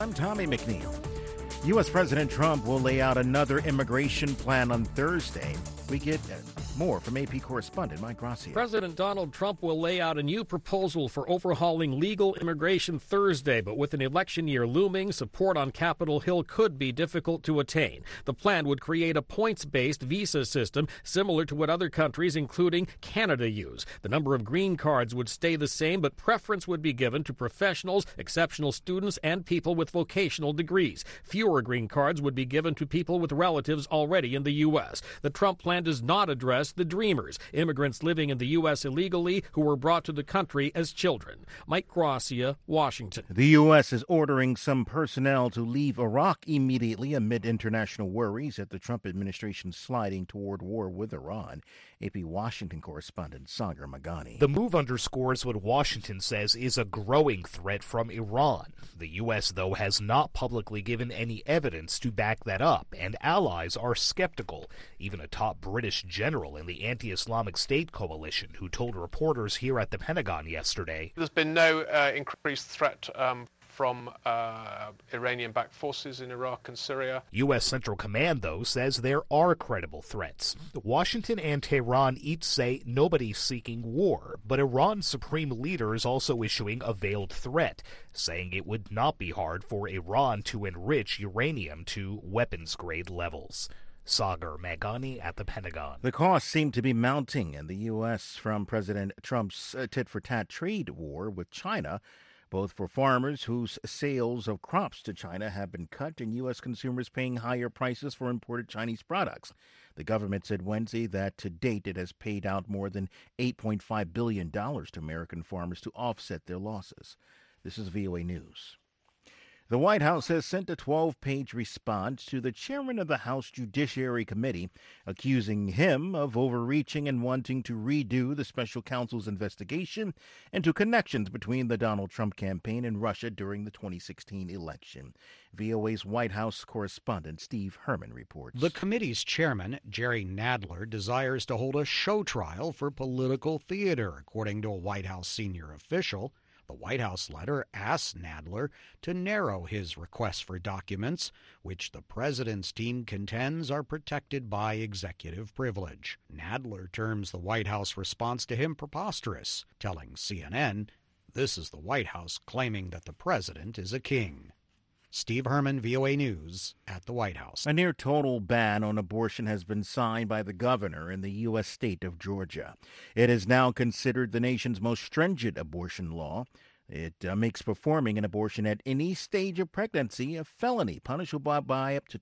I'm Tommy McNeil. U.S. President Trump will lay out another immigration plan on Thursday. We get more from AP correspondent Mike Gracia. President Donald Trump will lay out a new proposal for overhauling legal immigration Thursday, but with an election year looming, support on Capitol Hill could be difficult to attain. The plan would create a points-based visa system similar to what other countries, including Canada, use. The number of green cards would stay the same, but preference would be given to professionals, exceptional students, and people with vocational degrees. Fewer green cards would be given to people with relatives already in the U.S. The Trump plan does not address the Dreamers, immigrants living in the U.S. illegally who were brought to the country as children. Mike Gracia, Washington. The U.S. is ordering some personnel to leave Iraq immediately amid international worries at the Trump administration sliding toward war with Iran. AP Washington correspondent Sagar Magani. The move underscores what Washington says is a growing threat from Iran. The U.S., though, has not publicly given any evidence to back that up, and allies are skeptical. Even a top British general in the anti-Islamic State coalition who told reporters here at the Pentagon yesterday, "There's been no increased threat from Iranian-backed forces in Iraq and Syria." U.S. Central Command, though, says there are credible threats. Washington and Tehran each say nobody's seeking war, but Iran's supreme leader is also issuing a veiled threat, saying it would not be hard for Iran to enrich uranium to weapons-grade levels. Sagar Magani at the Pentagon. The costs seem to be mounting in the U.S. from President Trump's tit-for-tat trade war with China, both for farmers whose sales of crops to China have been cut and U.S. consumers paying higher prices for imported Chinese products. The government said Wednesday that to date it has paid out more than $8.5 billion to American farmers to offset their losses. This is VOA News. The White House has sent a 12-page response to the chairman of the House Judiciary Committee, accusing him of overreaching and wanting to redo the special counsel's investigation into connections between the Donald Trump campaign and Russia during the 2016 election. VOA's White House correspondent Steve Herman reports. The committee's chairman, Jerry Nadler, desires to hold a show trial for political theater, according to a White House senior official. The White House letter asks Nadler to narrow his request for documents, which the president's team contends are protected by executive privilege. Nadler terms the White House response to him preposterous, telling CNN, "This is the White House claiming that the president is a king." Steve Herman, VOA News, at the White House. A near-total ban on abortion has been signed by the governor in the U.S. state of Georgia. It is now considered the nation's most stringent abortion law. It makes performing an abortion at any stage of pregnancy a felony, punishable by up to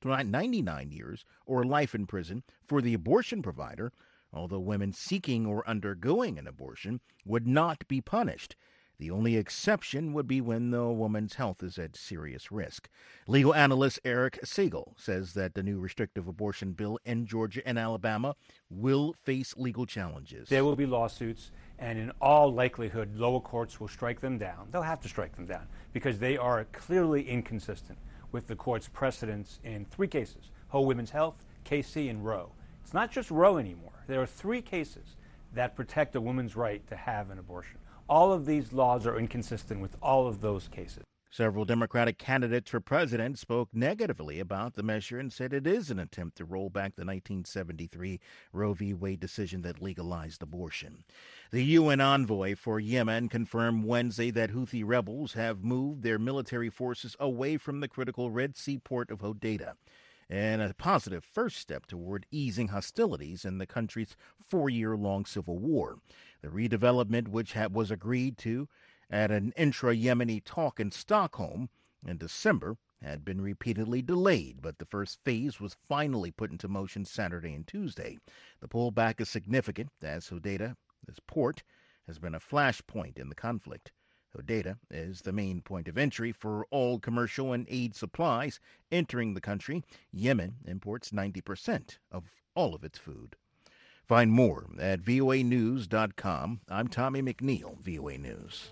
99 years or life in prison for the abortion provider, although women seeking or undergoing an abortion would not be punished. The only exception would be when the woman's health is at serious risk. Legal analyst Eric Siegel says that the new restrictive abortion bill in Georgia and Alabama will face legal challenges. There will be lawsuits, and in all likelihood, lower courts will strike them down. They'll have to strike them down because they are clearly inconsistent with the court's precedents in three cases: Ho Women's Health, Casey, and Roe. It's not just Roe anymore. There are three cases that protect a woman's right to have an abortion. All of these laws are inconsistent with all of those cases. Several Democratic candidates for president spoke negatively about the measure and said it is an attempt to roll back the 1973 Roe v. Wade decision that legalized abortion. The UN envoy for Yemen confirmed Wednesday that Houthi rebels have moved their military forces away from the critical Red Sea port of Hodeidah, and a positive first step toward easing hostilities in the country's 4-year-long civil war. The redevelopment, which was agreed to at an intra-Yemeni talk in Stockholm in December, had been repeatedly delayed, but the first phase was finally put into motion Saturday and Tuesday. The pullback is significant, as Hodeidah, this port, has been a flashpoint in the conflict. Hodeidah is the main point of entry for all commercial and aid supplies entering the country. Yemen imports 90% of all of its food. Find more at voanews.com. I'm Tommy McNeil, VOA News.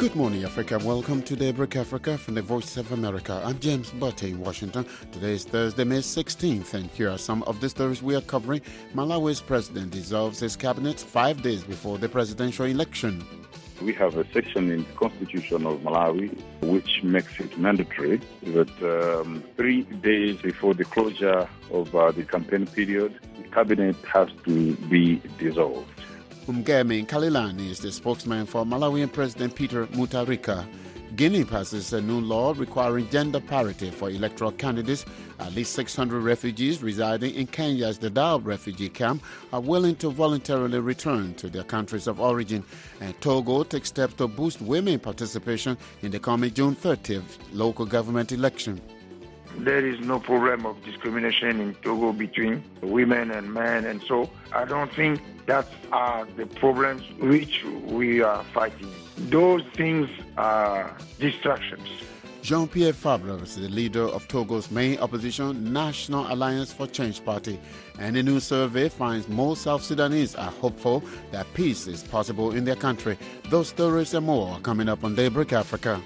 Good morning, Africa. Welcome to Daybreak Africa from the Voice of America. I'm James Butte in Washington. Today is Thursday, May 16th, and here are some of the stories we are covering. Malawi's president dissolves his cabinet 5 days before the presidential election. We have a section in the Constitution of Malawi which makes it mandatory that 3 days before the closure of the campaign period, the cabinet has to be dissolved. Umgeme Kalilani is the spokesman for Malawian President Peter Mutharika. Guinea passes a new law requiring gender parity for electoral candidates. At least 600 refugees residing in Kenya's Dadaab refugee camp are willing to voluntarily return to their countries of origin. And Togo takes steps to boost women participation in the coming June 30th local government election. There is no problem of discrimination in Togo between women and men, and so I don't think that are the problems which we are fighting. Those things are distractions. Jean-Pierre Fabre is the leader of Togo's main opposition, National Alliance for Change Party. And a new survey finds most South Sudanese are hopeful that peace is possible in their country. Those stories and more are coming up on Daybreak Africa.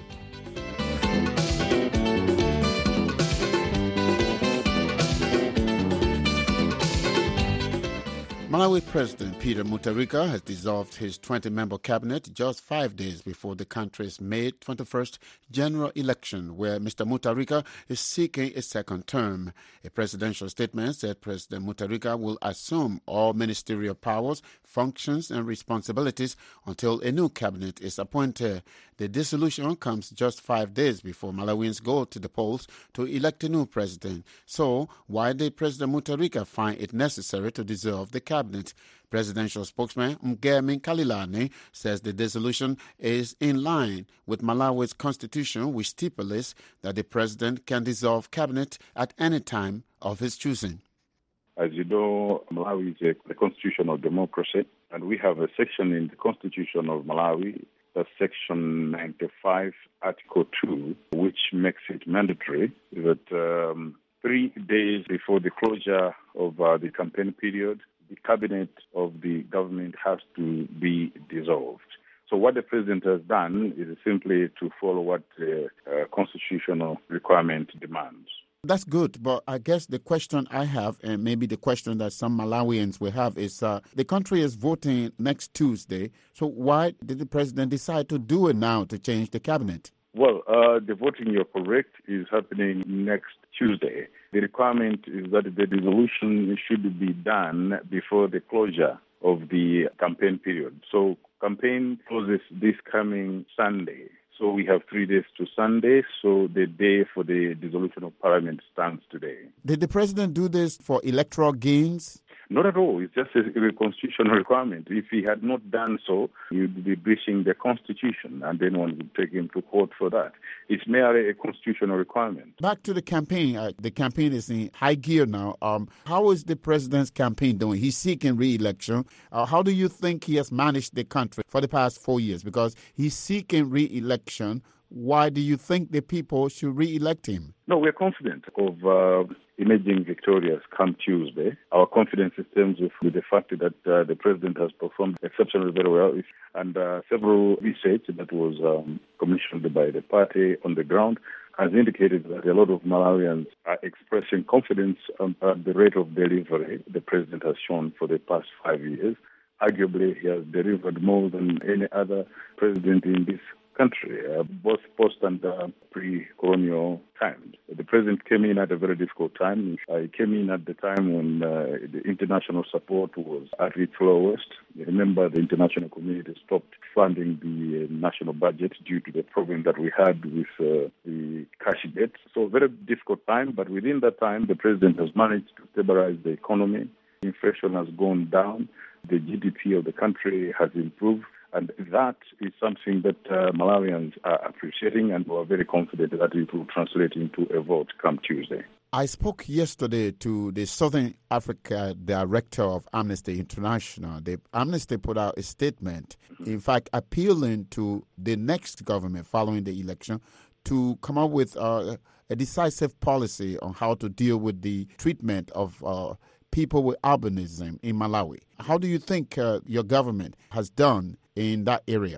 Malawi President Peter Mutharika has dissolved his 20-member cabinet just 5 days before the country's May 21st general election, where Mr. Mutharika is seeking a second term. A presidential statement said President Mutharika will assume all ministerial powers, functions, and responsibilities until a new cabinet is appointed. The dissolution comes just 5 days before Malawians go to the polls to elect a new president. So, why did President Mutharika find it necessary to dissolve the cabinet? Presidential spokesman Umgeme Kalilani says the dissolution is in line with Malawi's constitution, which stipulates that the president can dissolve cabinet at any time of his choosing. As you know, Malawi is a constitutional democracy, and we have a section in the Constitution of Malawi, that's Section 95, Article 2, which makes it mandatory that 3 days before the closure of the campaign period, the cabinet of the government has to be dissolved. So what the president has done is simply to follow what the constitutional requirement demands. That's good, but I guess the question I have, and maybe the question that some Malawians will have, is the country is voting next Tuesday, so why did the president decide to do it now to change the cabinet? Well, the voting, you're correct, is happening next Tuesday. The requirement is that the dissolution should be done before the closure of the campaign period. So campaign closes this coming Sunday. So we have 3 days to Sunday, so the day for the dissolution of parliament stands today. Did the president do this for electoral gains? Not at all. It's just a constitutional requirement. If he had not done so, he would be breaching the Constitution, and then one would take him to court for that. It's merely a constitutional requirement. Back to the campaign. The campaign is in high gear now. How is the president's campaign doing? He's seeking re-election. How do you think he has managed the country for the past 4 years? Because he's seeking re-election. Why do you think the people should re-elect him? No, we're confident of emerging victorious come Tuesday. Our confidence stems with the fact that the president has performed exceptionally very well, and several research that was commissioned by the party on the ground has indicated that a lot of Malawians are expressing confidence at the rate of delivery the president has shown for the past 5 years. Arguably, he has delivered more than any other president in this country, both post and pre-colonial times. The president came in at a very difficult time. He came in at the time when the international support was at its lowest. Remember, the international community stopped funding the national budget due to the problem that we had with the cash debt. So a very difficult time, but within that time, the president has managed to stabilize the economy. Inflation has gone down. The GDP of the country has improved. And that is something that Malawians are appreciating, and we are very confident that it will translate into a vote come Tuesday. I spoke yesterday to the Southern Africa director of Amnesty International. The Amnesty put out a statement, in fact, appealing to the next government following the election to come up with a decisive policy on how to deal with the treatment of people with albinism in Malawi. How do you think your government has done in that area?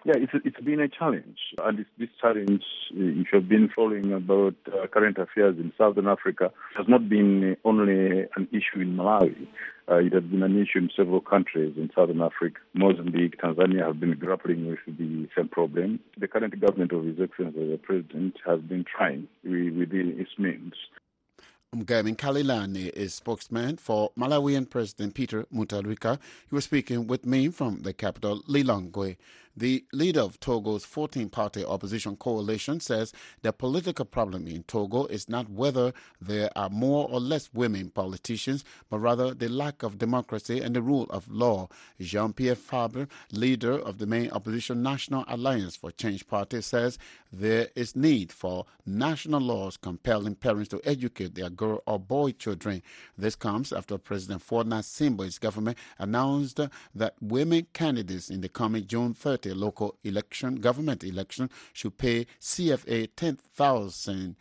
Yeah, it's been a challenge. And this challenge, if you've been following about current affairs in Southern Africa, has not been only an issue in Malawi. It has been an issue in several countries in Southern Africa. Mozambique, Tanzania have been grappling with the same problem. The current government of His Excellency the President has been trying within its means. Mgamin Kalilani is spokesman for Malawian President Peter Mutharika. He was speaking with me from the capital, Lilongwe. The leader of Togo's 14-party opposition coalition says the political problem in Togo is not whether there are more or less women politicians, but rather the lack of democracy and the rule of law. Jean-Pierre Fabre, leader of the main opposition National Alliance for Change Party, says there is need for national laws compelling parents to educate their girl or boy children. This comes after President Faure Gnassingbe's government announced that women candidates in the coming June 30 local government election should pay CFA 10,000,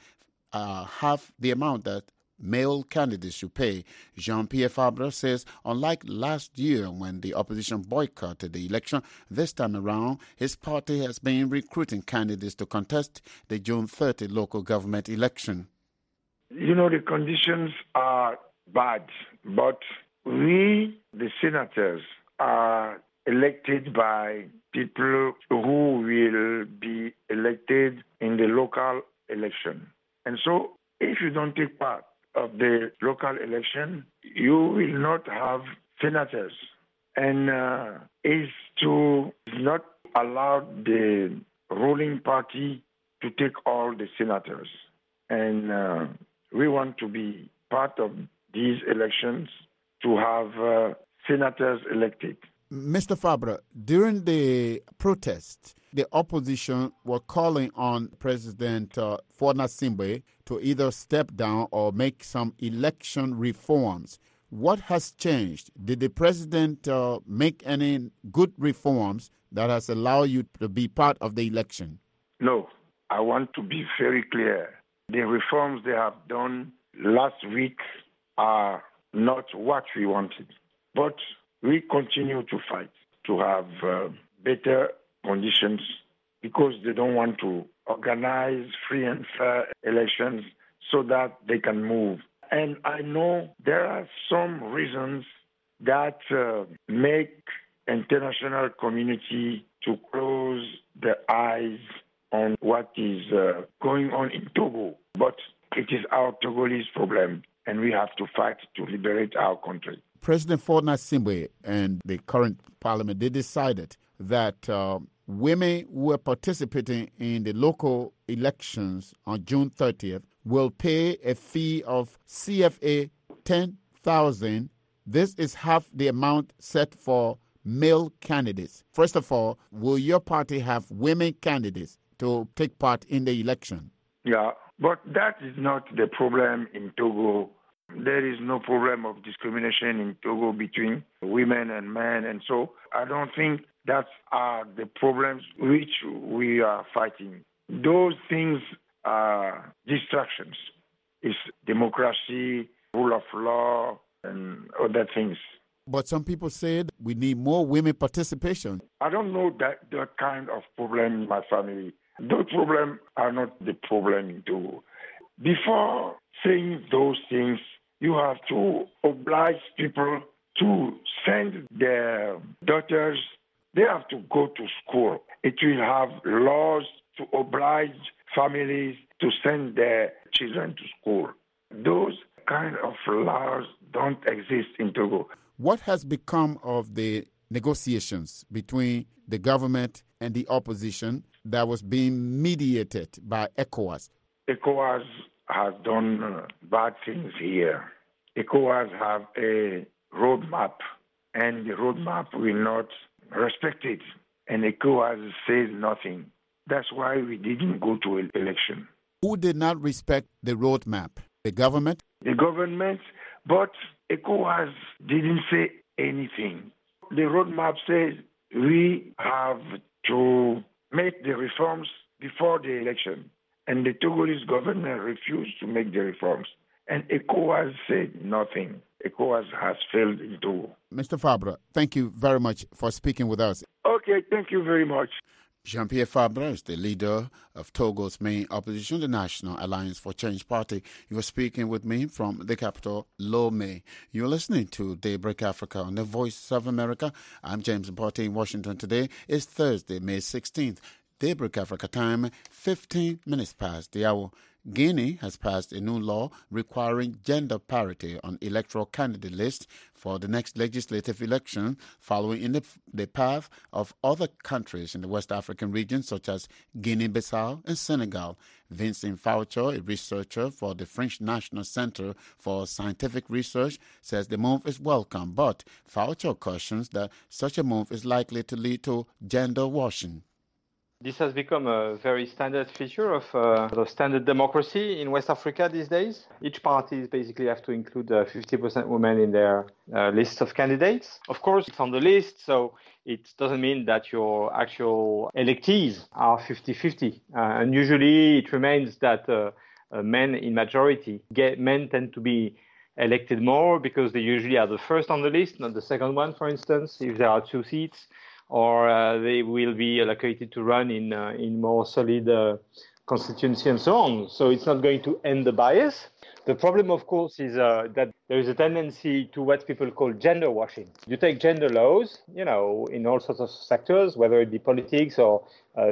half the amount that male candidates should pay. Jean-Pierre Fabre says, unlike last year when the opposition boycotted the election, this time around his party has been recruiting candidates to contest the June 30 local government election. You know, the conditions are bad, but we, the senators, are elected by people who will be elected in the local election. And so if you don't take part of the local election, you will not have senators. And is to not allow the ruling party to take all the senators. And we want to be part of these elections to have senators elected. Mr. Fabre, during the protest, the opposition were calling on President Faure Gnassingbe to either step down or make some election reforms. What has changed? Did the president make any good reforms that has allowed you to be part of the election? No, I want to be very clear. The reforms they have done last week are not what we wanted. But we continue to fight to have better conditions because they don't want to organize free and fair elections so that they can move. And I know there are some reasons that make international community to close their eyes on what is going on in Togo. But it is our Togolese problem, and we have to fight to liberate our country. President Faure Gnassingbe and the current parliament, they decided that women who are participating in the local elections on June 30th will pay a fee of CFA 10,000. This is half the amount set for male candidates. First of all, will your party have women candidates to take part in the election? Yeah, but that is not the problem in Togo. There is no problem of discrimination in Togo between women and men, and so I don't think that's the problems which we are fighting. Those things are distractions. It's democracy, rule of law, and other things. But some people said we need more women participation. I don't know that kind of problem in my family. Those problems are not the problem in Togo. Before saying those things, you have to oblige people to send their daughters. They have to go to school. It will have laws to oblige families to send their children to school. Those kind of laws don't exist in Togo. What has become of the negotiations between the government and the opposition that was being mediated by ECOWAS? ECOWAS has done bad things here. ECOWAS have a roadmap, and the roadmap will not respect it. And ECOWAS says nothing. That's why we didn't go to an election. Who did not respect the roadmap? The government? The government, but ECOWAS didn't say anything. The roadmap says we have to make the reforms before the election. And the Togolese government refused to make the reforms. And ECOWAS said nothing. ECOWAS has failed in Togo. Mr. Fabre, thank you very much for speaking with us. Okay, thank you very much. Jean-Pierre Fabre is the leader of Togo's main opposition, the National Alliance for Change Party. He was speaking with me from the capital, Lomé. You're listening to Daybreak Africa on the Voice of America. I'm James Mporti in Washington. Today is Thursday, May 16th. Daybreak Africa time, 15 minutes past the hour. Guinea has passed a new law requiring gender parity on electoral candidate lists for the next legislative election, following in the path of other countries in the West African region, such as Guinea-Bissau and Senegal. Vincent Faucher, a researcher for the French National Center for Scientific Research, says the move is welcome, but Faucher cautions that such a move is likely to lead to gender washing. This has become a very standard feature of the standard democracy in West Africa these days. Each party basically have to include 50% women in their list of candidates. Of course, it's on the list, so it doesn't mean that your actual electees are 50-50. And usually it remains that men in majority. Men tend to be elected more because they usually are the first on the list, not the second one, for instance, if there are 2 seats. Or they will be allocated to run in more solid constituency and so on. So it's not going to end the bias. The problem, of course, is that there is a tendency to what people call gender washing. You take gender laws, in all sorts of sectors, whether it be politics or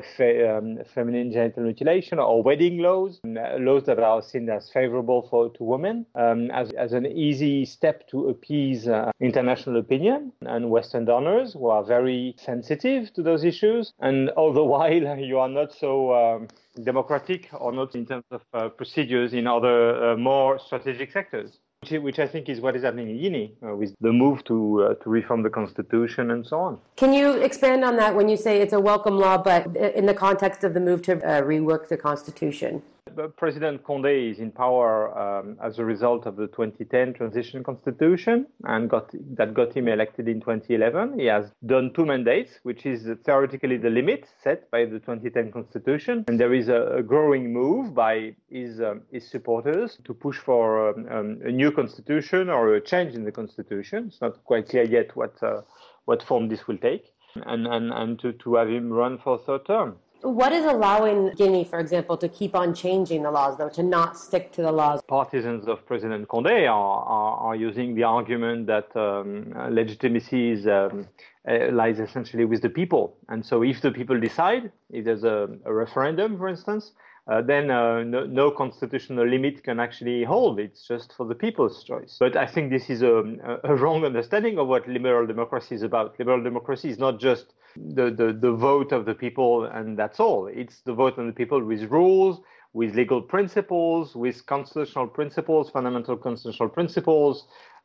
feminine genital mutilation or wedding laws, laws that are seen as favorable to women, as an easy step to appease international opinion and Western donors who are very sensitive to those issues. And all the while, you are not so democratic or not in terms of procedures in other more strategic sectors, which I think is what is happening in Guinea with the move to reform the constitution and so on. Can you expand on that when you say it's a welcome law, but in the context of the move to rework the constitution? President Condé is in power as a result of the 2010 transition constitution and got him elected in 2011. He has done 2 mandates, which is theoretically the limit set by the 2010 constitution. And there is a growing move by his supporters to push for a new constitution or a change in the constitution. It's not quite clear yet what form this will take, and to have him run for a 3rd term. What is allowing Guinea, for example, to keep on changing the laws, though, to not stick to the laws? Partisans of President Condé are using the argument that legitimacy lies essentially with the people. And so if the people decide, if there's a referendum, for instance, then no constitutional limit can actually hold. It's just for the people's choice. But I think this is a wrong understanding of what liberal democracy is about. Liberal democracy is not just the vote of the people and that's all. It's the vote of the people with rules, with legal principles, with constitutional principles, fundamental constitutional principles.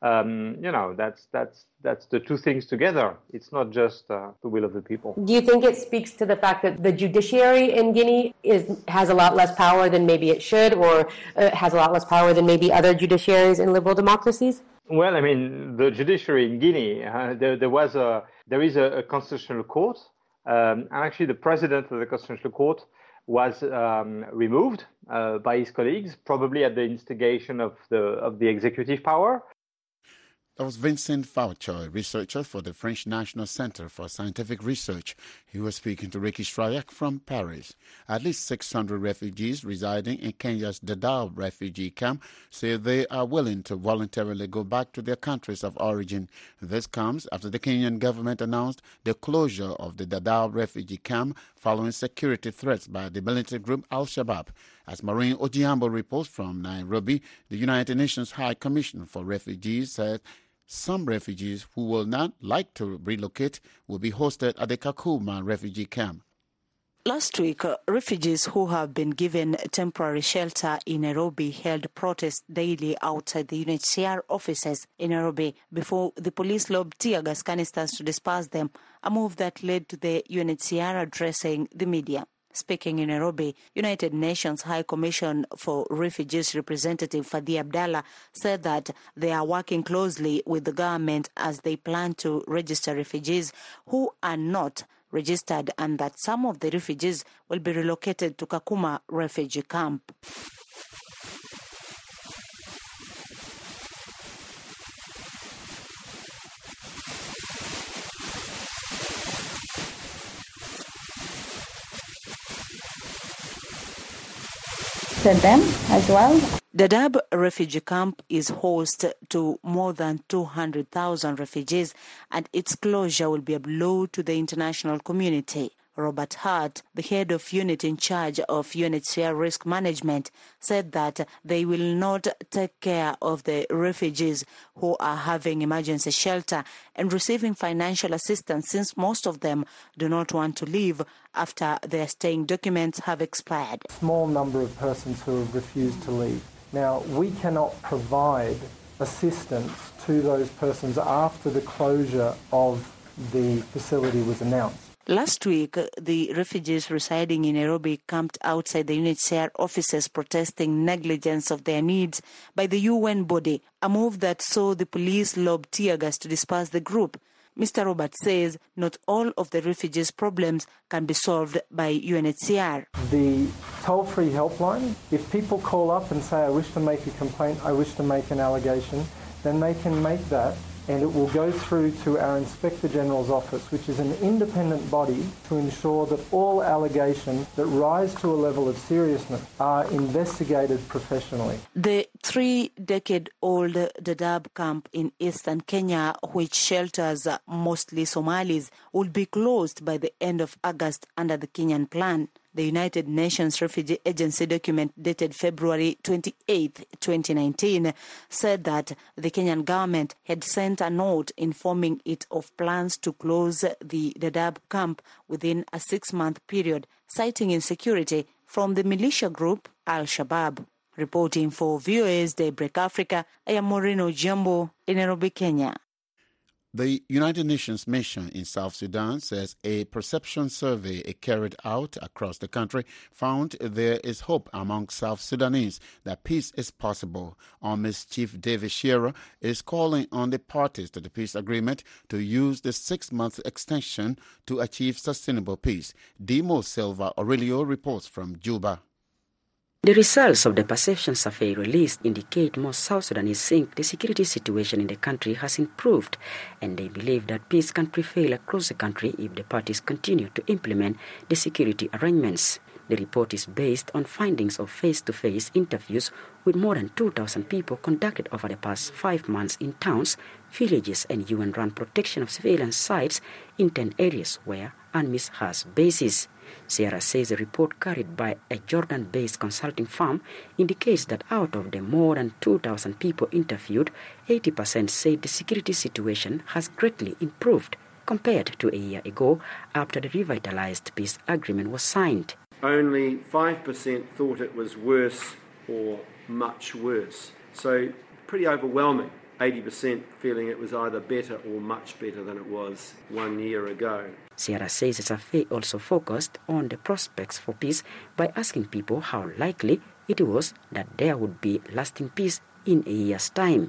That's the 2 things together. It's not just the will of the people. Do you think it speaks to the fact that the judiciary in Guinea has a lot less power than maybe it should, or has a lot less power than maybe other judiciaries in liberal democracies? Well, I mean, the judiciary in Guinea, there is a constitutional court, and actually the president of the constitutional court was removed by his colleagues, probably at the instigation of the executive power. That was Vincent Faucher, a researcher for the French National Center for Scientific Research. He was speaking to Ricky Strayak from Paris. At least 600 refugees residing in Kenya's Dadaab refugee camp say they are willing to voluntarily go back to their countries of origin. This comes after the Kenyan government announced the closure of the Dadaab refugee camp following security threats by the military group Al-Shabaab. As Maureen Ojiambo reports from Nairobi, the United Nations High Commissioner for Refugees said some refugees who will not like to relocate will be hosted at the Kakuma refugee camp. Last week, refugees who have been given temporary shelter in Nairobi held protests daily outside the UNHCR offices in Nairobi before the police lobbed tear gas canisters to disperse them, a move that led to the UNHCR addressing the media. Speaking in Nairobi, United Nations High Commission for Refugees representative Fadi Abdallah said that they are working closely with the government as they plan to register refugees who are not registered, and that some of the refugees will be relocated to Kakuma refugee camp. hosted them as well. Dadaab refugee camp is host to more than 200,000 refugees, and its closure will be a blow to the international community. Robert Hart, the head of unit in charge of UNHCR risk management, said that they will not take care of the refugees who are having emergency shelter and receiving financial assistance, since most of them do not want to leave after their staying documents have expired. Small number of persons who have refused to leave. Now, we cannot provide assistance to those persons after the closure of the facility was announced. Last week, the refugees residing in Nairobi camped outside the UNHCR offices protesting negligence of their needs by the UN body, a move that saw the police lob tear gas to disperse the group. Mr. Robert says not all of the refugees' problems can be solved by UNHCR. The toll-free helpline, if people call up and say, I wish to make a complaint, I wish to make an allegation, then they can make that, and it will go through to our Inspector General's office, which is an independent body to ensure that all allegations that rise to a level of seriousness are investigated professionally. The 3-decade-old Dadaab camp in eastern Kenya, which shelters mostly Somalis, will be closed by the end of August under the Kenyan plan. The United Nations Refugee Agency document dated February 28, 2019, said that the Kenyan government had sent a note informing it of plans to close the Dadaab camp within a 6-month period, citing insecurity from the militia group Al-Shabaab. Reporting for VOA's Daybreak Africa, I am Moreno Jambo in Nairobi, Kenya. The United Nations mission in South Sudan says a perception survey carried out across the country found there is hope among South Sudanese that peace is possible. Army's Chief David Shearer is calling on the parties to the peace agreement to use the 6-month extension to achieve sustainable peace. Dimo Silva Aurelio reports from Juba. The results of the perception survey released indicate most South Sudanese think the security situation in the country has improved, and they believe that peace can prevail across the country if the parties continue to implement the security arrangements. The report is based on findings of face-to-face interviews with more than 2,000 people conducted over the past 5 months in towns, villages, and UN-run protection of civilian sites in 10 areas where UNMISS has bases. Sierra says the report carried by a Jordan-based consulting firm indicates that out of the more than 2,000 people interviewed, 80% said the security situation has greatly improved compared to a year ago after the revitalized peace agreement was signed. Only 5% thought it was worse or much worse. So pretty overwhelming. 80% feeling it was either better or much better than it was 1 year ago. Sierra says the survey also focused on the prospects for peace by asking people how likely it was that there would be lasting peace in a year's time.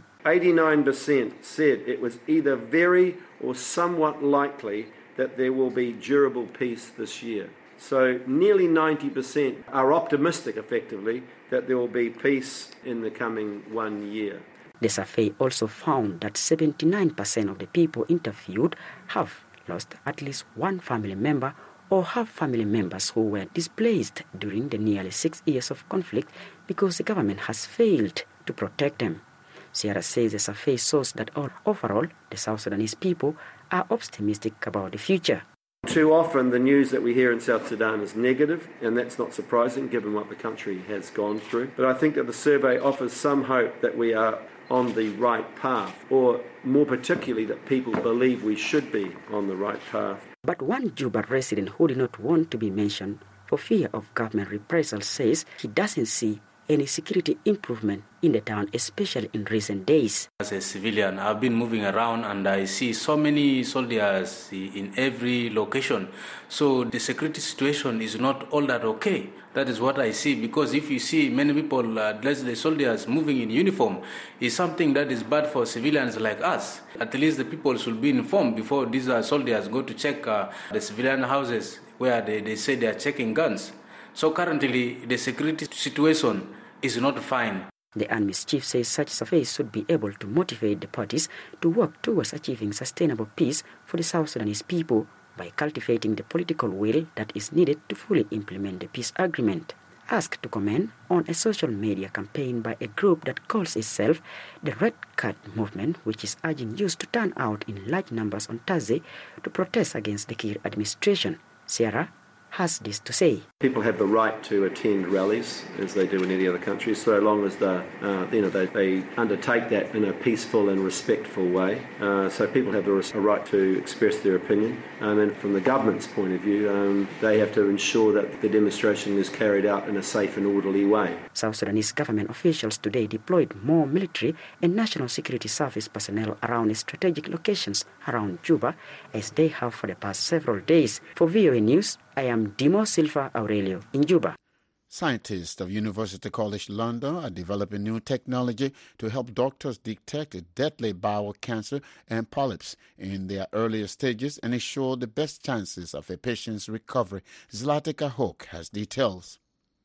89% said it was either very or somewhat likely that there will be durable peace this year. So nearly 90% are optimistic, effectively, that there will be peace in the coming 1 year. The survey also found that 79% of the people interviewed have lost at least one family member or have family members who were displaced during the nearly 6 years of conflict because the government has failed to protect them. Sierra says the survey shows that overall, the South Sudanese people are optimistic about the future. Too often the news that we hear in South Sudan is negative, and that's not surprising given what the country has gone through. But I think that the survey offers some hope that we are on the right path, or more particularly that people believe we should be on the right path. But one Juba resident who did not want to be mentioned for fear of government reprisals says he doesn't see any security improvement in the town, especially in recent days. As a civilian, I've been moving around and I see so many soldiers in every location. So the security situation is not all that okay. That is what I see, because if you see many people, the soldiers moving in uniform, is something that is bad for civilians like us. At least the people should be informed before these soldiers go to check the civilian houses where they say they are checking guns. So currently, the security situation is not fine. The UNMISS chief says such surveys should be able to motivate the parties to work towards achieving sustainable peace for the South Sudanese people by cultivating the political will that is needed to fully implement the peace agreement. asked to comment on a social media campaign by a group that calls itself the Red Card Movement, which is urging youth to turn out in large numbers on Thursday to protest against the Kiir administration. Sierra has this to say. People have the right to attend rallies, as they do in any other country, so long as they undertake that in a peaceful and respectful way. So people have a right to express their opinion. And from the government's point of view, they have to ensure that the demonstration is carried out in a safe and orderly way. South Sudanese government officials today deployed more military and National Security Service personnel around strategic locations around Juba, as they have for the past several days. For VOA News, I am Dimo Silva Aurelio in Juba. Scientists of University College London are developing new technology to help doctors detect deadly bowel cancer and polyps in their earlier stages and ensure the best chances of a patient's recovery. Zlatica Hoke has details.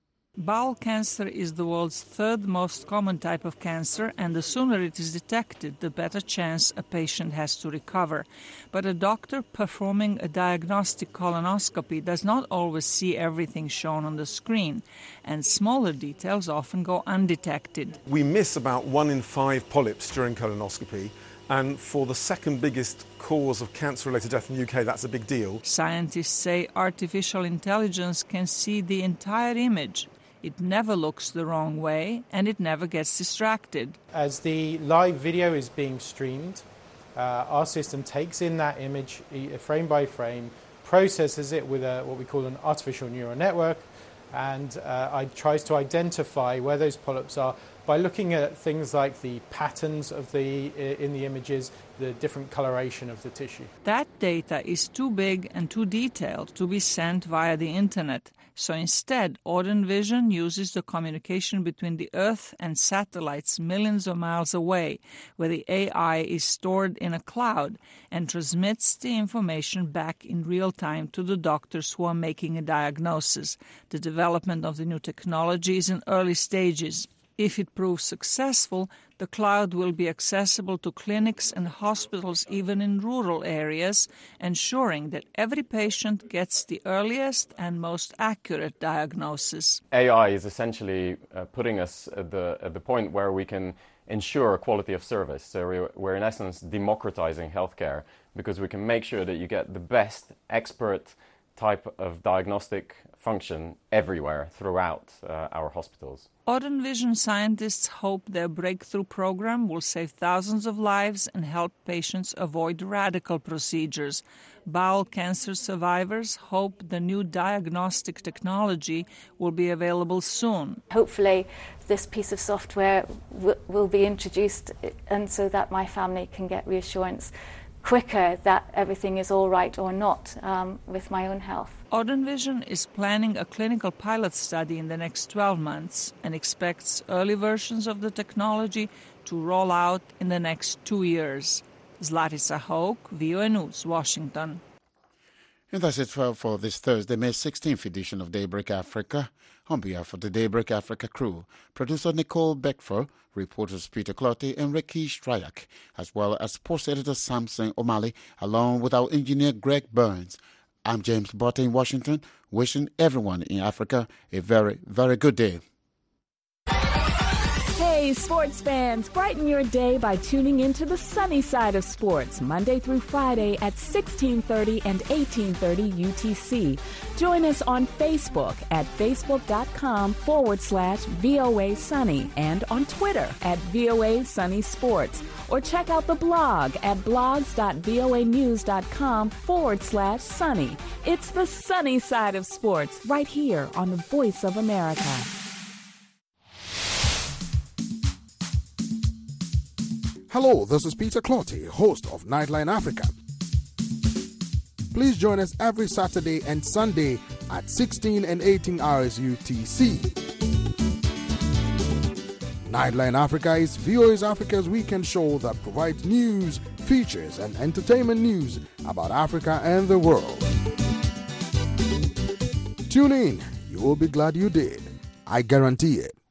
Bowel cancer is the world's third most common type of cancer, and the sooner it is detected, the better chance a patient has to recover. But a doctor performing a diagnostic colonoscopy does not always see everything shown on the screen, and smaller details often go undetected. We miss about 1 in 5 polyps during colonoscopy. And for the second biggest cause of cancer-related death in the UK, that's a big deal. Scientists say artificial intelligence can see the entire image. It never looks the wrong way, and it never gets distracted. As the live video is being streamed, our system takes in that image frame by frame, processes it with what we call an artificial neural network, and tries to identify where those polyps are by looking at things like the patterns of in the images, the different coloration of the tissue. That data is too big and too detailed to be sent via the internet. So instead, Auden Vision uses the communication between the Earth and satellites millions of miles away, where the AI is stored in a cloud and transmits the information back in real time to the doctors who are making a diagnosis. The development of the new technology is in early stages. If it proves successful, the cloud will be accessible to clinics and hospitals even in rural areas, ensuring that every patient gets the earliest and most accurate diagnosis. AI is essentially putting us at the point where we can ensure quality of service. So we're in essence democratizing healthcare, because we can make sure that you get the best expert type of diagnostic function everywhere throughout our hospitals. Auden Vision scientists hope their breakthrough program will save thousands of lives and help patients avoid radical procedures. Bowel cancer survivors hope the new diagnostic technology will be available soon. Hopefully this piece of software will be introduced, and so that my family can get reassurance quicker that everything is all right or not with my own health. Auden Vision is planning a clinical pilot study in the next 12 months and expects early versions of the technology to roll out in the next 2 years. Zlatica Hoke, VOA News, Washington. And that's it for this Thursday, May 16th edition of Daybreak Africa. On behalf of the Daybreak Africa crew, producer Nicole Beckford, reporters Peter Clotty and Ricky Stryak, as well as sports editor Samson O'Malley, along with our engineer Greg Burns. I'm James Botta in Washington, wishing everyone in Africa a very, very good day. Hey, sports fans, brighten your day by tuning into the sunny side of sports, Monday through Friday at 16:30 and 18:30 UTC. Join us on Facebook at facebook.com/VOA Sunny and on Twitter at VOA Sunny Sports. Or check out the blog at blogs.voanews.com/sunny. It's the sunny side of sports right here on the Voice of America. Hello, this is Peter Clotty, host of Nightline Africa. Please join us every Saturday and Sunday at 16 and 18 hours UTC. Nightline Africa is VOA Africa's weekend show that provides news, features, and entertainment news about Africa and the world. Tune in. You will be glad you did. I guarantee it.